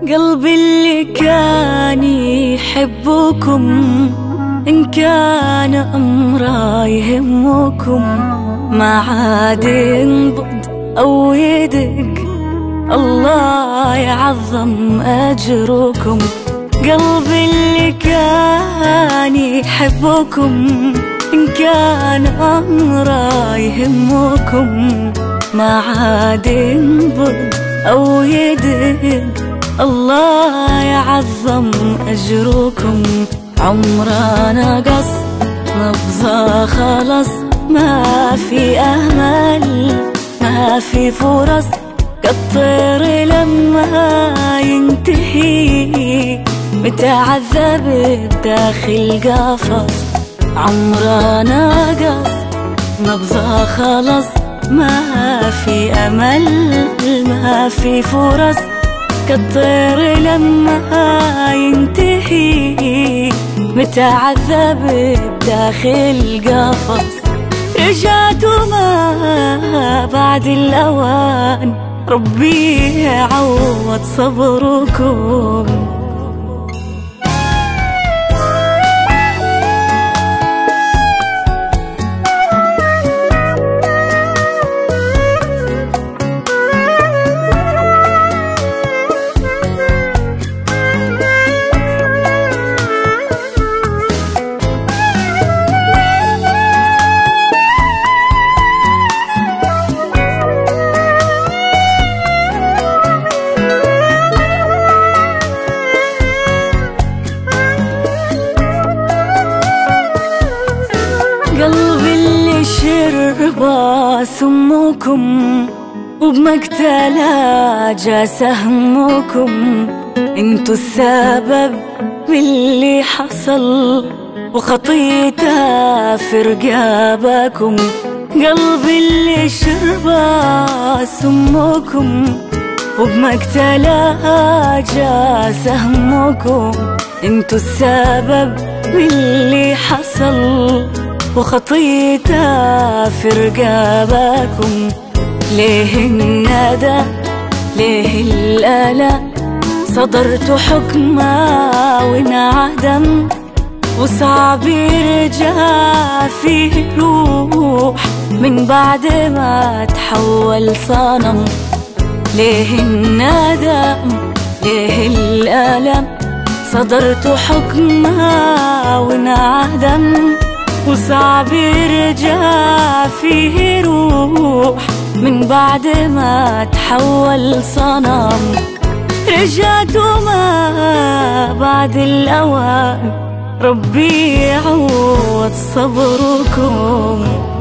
قلبي اللي كان يحبكم إن كان أمره يهمكم ما عاد ينبض أو يدق، الله يعظم أجركم. قلبي اللي كان يحبكم إن كان أمره يهمكم ما عاد ينبض أو يدق، الله يعظم أجركم. عمره نقص نبضه خلص، ما في أمل ما في فرص، كالطير لما ينتهي متعذب بداخل قفص. عمره نقص نبضه خلص، ما في أمل ما في فرص، كالطير لما ينتهي متعذب بداخل قفص. رجعت ما بعد الأوان، ربي يعوض صبركم. قلبي اللي شربه سمكم وبمقتله جا سهمكم، انتو السبب باللي حصل وخطيته في رقابكم. قلبي اللي شربه سمكم وبمقتله جا سهمكم، انتو السبب باللي حصل وخطيته في رقابكم. ليه الندى ليه الآلة، صدرت حكمه وانعدم، وصعب يرجع فيه روح من بعد ما تحول صنم. ليه الندم ليه الألم، صدرت حكمه وانعدم، وصعب يرجع فيه روح من بعد ما تحول صنم. رجعت ما بعد الأوان، ربي يعوض صبركم.